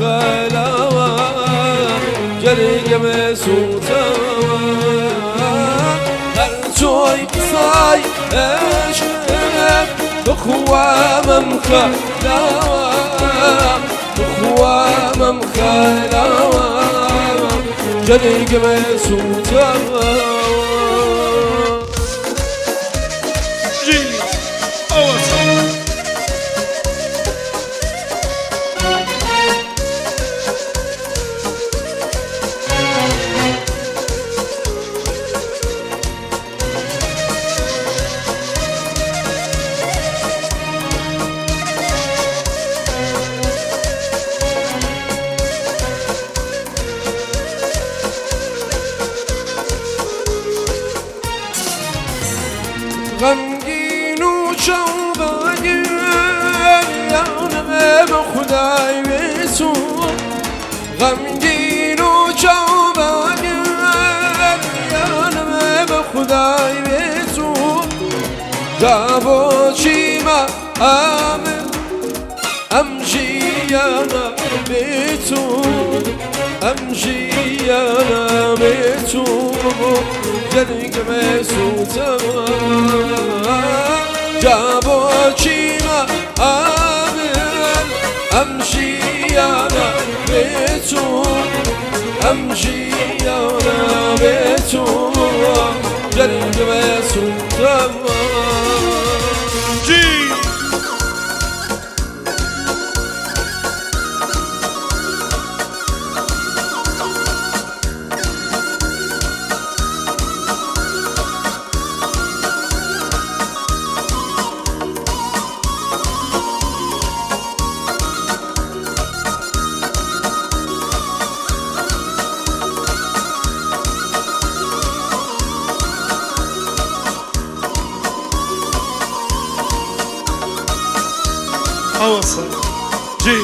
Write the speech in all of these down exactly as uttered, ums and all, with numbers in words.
خلاوة جرق مسوطة هرجوي صاي اشهب بخوام خلاوة بخوام خلاوة جرق مسوطة غمگین و چوبانی یانم خدای بسو غمگین و چوبانی یانم خدای بسو جابو چیما آمن امشیانا بتو امشیانا بتو جرق مسوطة جابو چیما آمن امشي انا بتو امشي انا بتو جرق مسوطة أوصل جي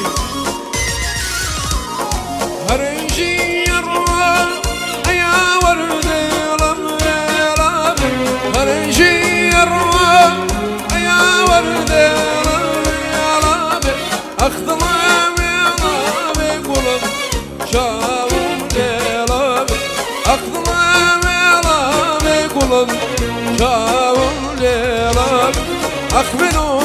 هرنجي يروى يا ورد رمي رامي هرنجي يروى يا ورد رمي رامي أخذ رامي رامي قلب شاوم رامي أخذ رامي رامي قلب شاوم رامي أخبروا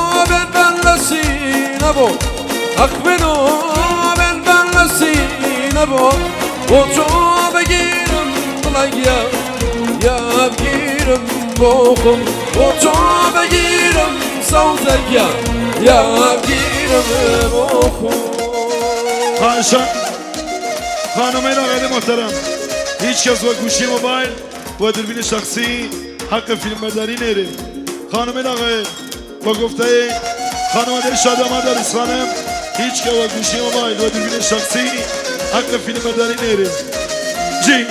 نبو أقبلوا من بلسي نبو وجو بگیرم بلایا یا بگیرم بخم وجو بگیرم سوزیا یا بگیرم بخم خانشان خانم آقای محترم هیچ کس با گوشی موبایل و دوربین شخصی حق فیلم برداری نیره خانم آقای با گفته خانواده شاداماد عریس خانم هیچ که با گوشی موبایل و دوربین شخصی حق فیلم برداری نیره جی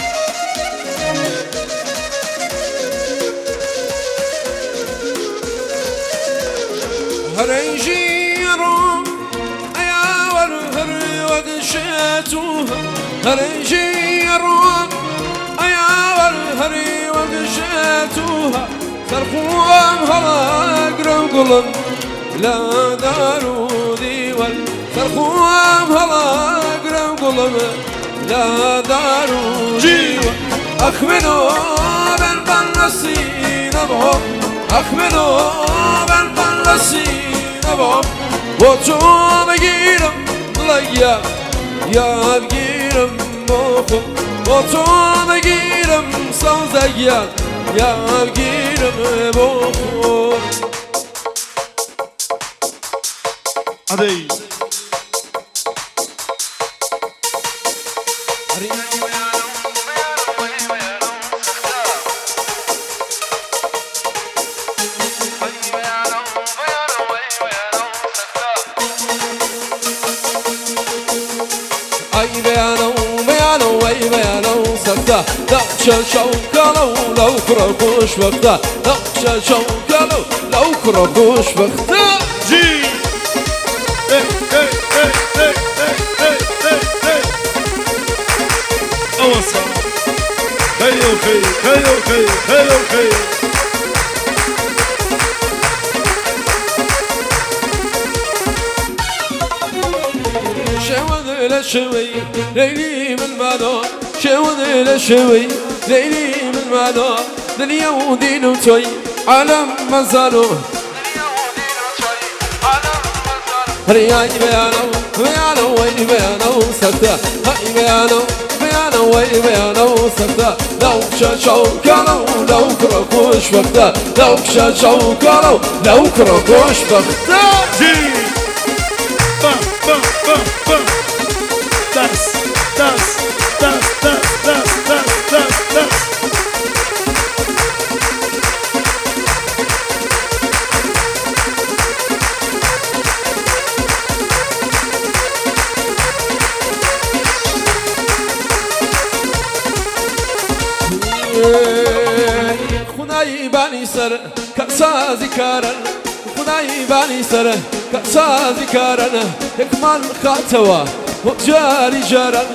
هرنجی رو ایاور هر وقشتوها هرنجی رو ایاور هر وقشتوها سرخوام هلا قرم قلم لا دارو ديوال سرخوام هلا قرم قلم لا دارو ديوال أخمنو بن بنسين أبهم أخمنو بن بنسين أبهم وجو بگیرم لیا یا بگیرم بخم وجو بگیرم سوزیا یا بگیرم بخم عدي أي بيانو بيانو أي بيانو سكتا دقشة شوكة لو لو كركوش بختا دقشة شوكة لو لو كركوش بختا جي hey hey hey hey hey hey hey أوصل هيو خي هيو خي هيو خي ذيل شوي ليلي من مانا شو ذيل شوي ليلي من مانا دنيا دين وتوي عالم مزالو رياي بيانو بيانو وين بيانو سكتا هاي بيانو بيانو وين بيانو سكتا لو شاشو كانوا لو كركوش بكتا لو شاشو كانوا لو كركوش بكتا جي بام بام بام بام داس داس داس داس داس داس داس داس خدای بانی سر کسازی کارن خدای بانی سر کسازی کارن اکمال خاتوا و جاری جارن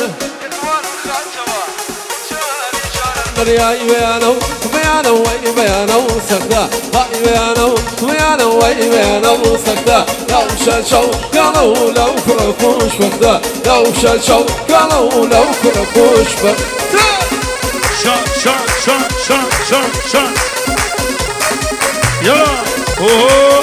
رياي بيانو بيانو وي بيانو سكتا هاي بيانو بيانو وي بيانو سكتا لو شاشو قالوا لو كركوش بكتا لو شاشو قالوا لو كركوش بكتا شان شان شان شان شان شان يلا اوه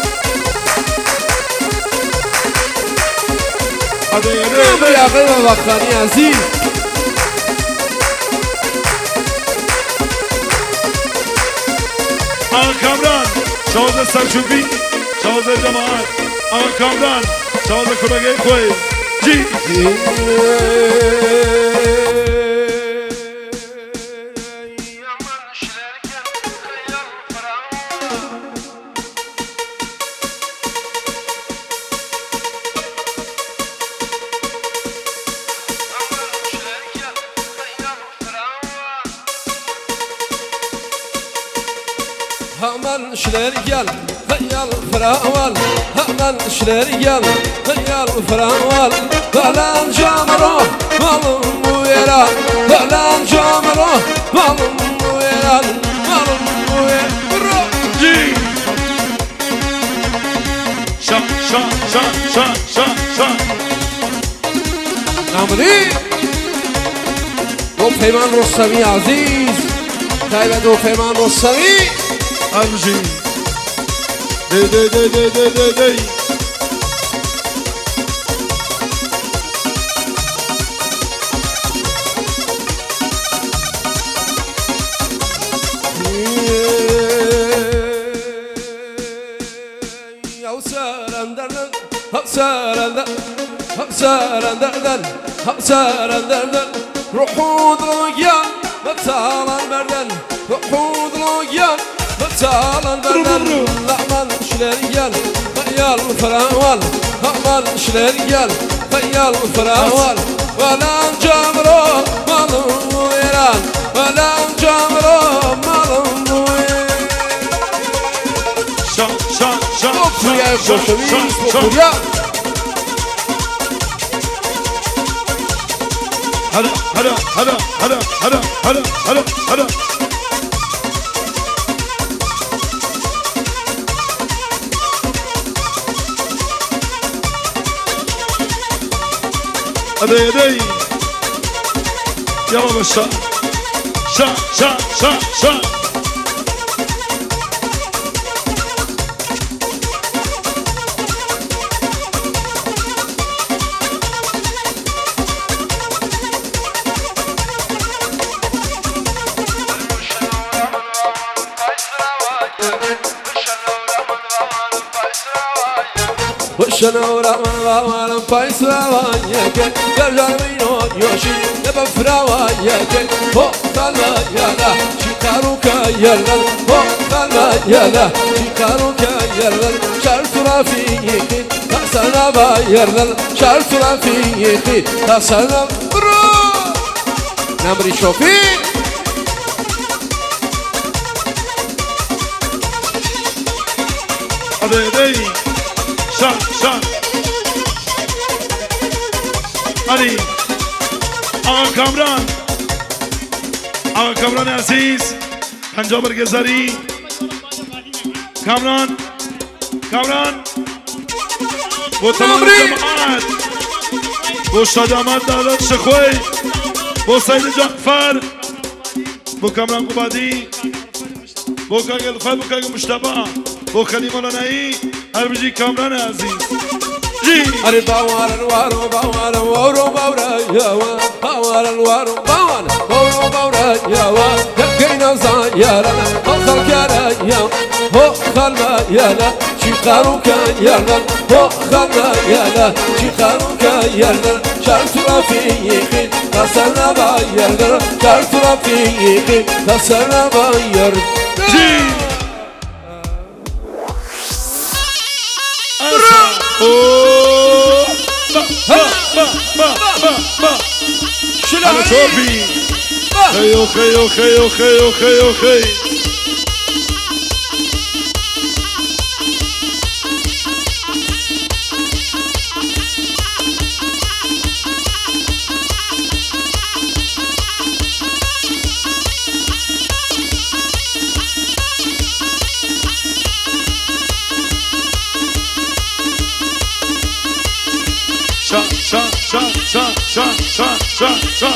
هذا يا يا غير وقتاني عزيز آقا کامران شازده سرچوبی شازده جماعت آقا کامران شازده کلگه کوی جی همان شلريال خيال فراوال همان شلريال خيال فراوال فلان جامرو مالم ويران فلان جامرو مالم ويران مالم ويران جي شا شا شا شا شا شا نامري دو پیمان رستمی عزیز تایبه دو پیمان رستمی امجي دي دي دي دي دي دي دي سرندردن سرندردن سرندردن سرندردن روحود رویان بتالان بردن روحود رویان بتالان بردن لعمل شلريال خيال فراوال لعمل شلريال خيال فراوال ولا جامرو مالم ويران ولا جامرو مالم ويران شان شان شان Popurja je Bošović, popurja. هلا هلا هلا هلا هلا هلا هلا هلا هذا يدي يلا بالشا شا شا شا شا وشنورا من غاوان بايس راوايك قرجان مينو يوشي نبا فراوايك هو قلبا يالا شكاروكا يالا هو قلبا يالا شكاروكا يالا شرط رافيكي تحسنا با يالا شرط رافيكي تحسنا برو نمري شوفي هذا يدي شان شان علي آقا کامران آقا کامران عزیز پنجاه برگزاری کامران کامران و تمام جماعت و بو شادامت دارد شخوی بو سید جعفر بو کامران قبادی بو کاغل خواهی بو کاغل مشتبه بو خلی مولانایی هر بجی کامران عزیز جی اری باوار الوارو باوار وارو باورا یاوا باوار الوارو باوار وارو باورا یاوا دکینا زایالا خال کارا یا هو خالما یالا چی خارو کن یالا هو خالما یالا چی خارو کن یالا شار ترافیقی تسلا بایر شار ترافیقی تسلا بایر جی اوه با با با با با با على توبي خيو خيو خيو خيو خيو خي شا شا شا شا شا شا شا شا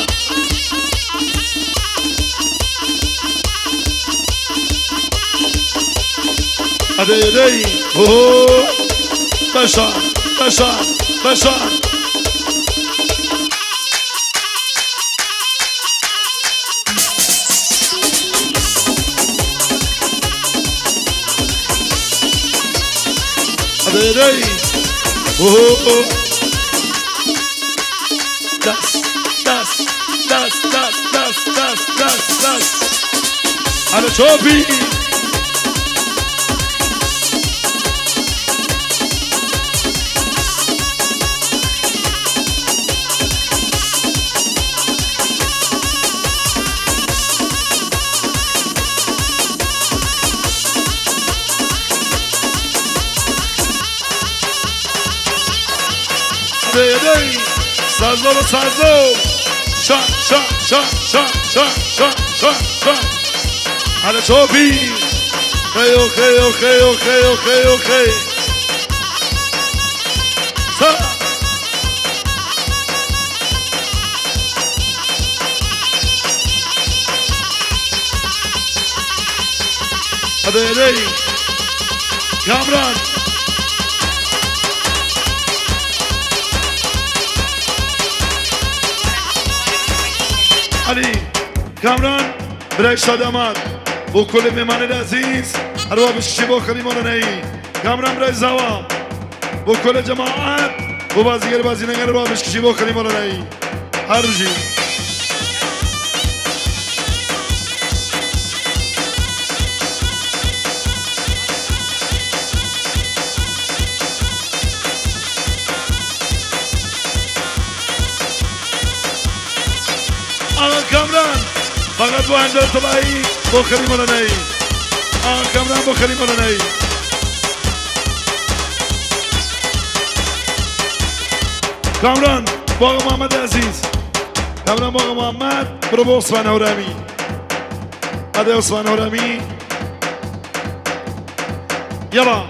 هذا يدي اوه بشار بشار بشار هذا يدي اوه Das, das, das, das, das, das, das, das. Alle Tobi. Hey, hey. Sazlo sazlo şa şa şa şa şa şa şa şa Hadi Tobi Hey okay okay okay okay okay Sa Hadi hey Kamran علی کامران برای شادامت و کل میمان عزیز هر بابشی با خلی مولانایی کامران برای زوا و کل جماعت و بازیگر بازینگر بابشی با خلی مولانایی هر جی کامران فقط با انجام طلایی با خلی مولانایی آن کامران با خلی مولانایی کامران با محمد عزیز کامران با محمد برو با عثمان هورامی هده عثمان هورامی یلا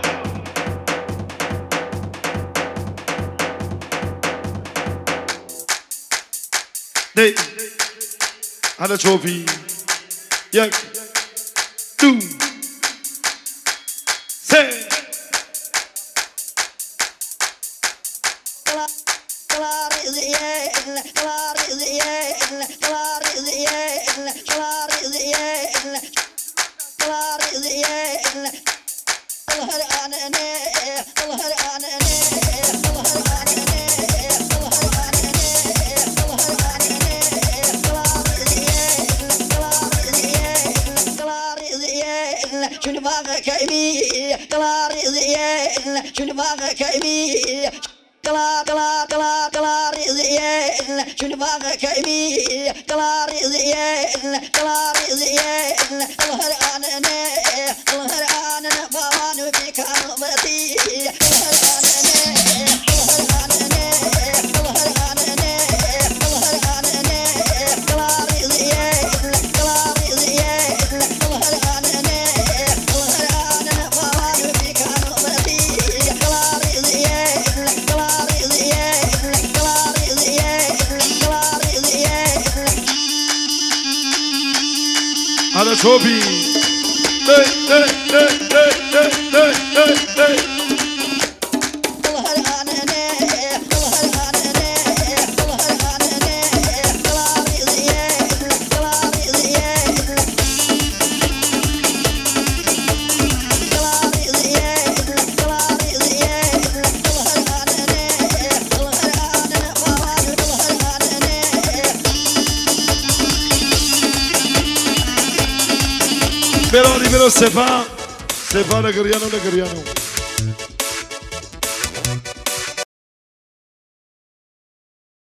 دی على توبي يك دو سي شنو باغك امي كلار زين شنو باغك امي كلا كلا كلا كلار زين شنو باغك امي كلار زين كلار زين الله انا انا الله انا انا بوان بك امتي الله انا انا الله انا انا الله انا انا الله انا انا كلار زين كلار زين الله انا انا Yeah. توبی ای ای ای ای ای ای ای برو برو سفا سفا لگریانو لگریانو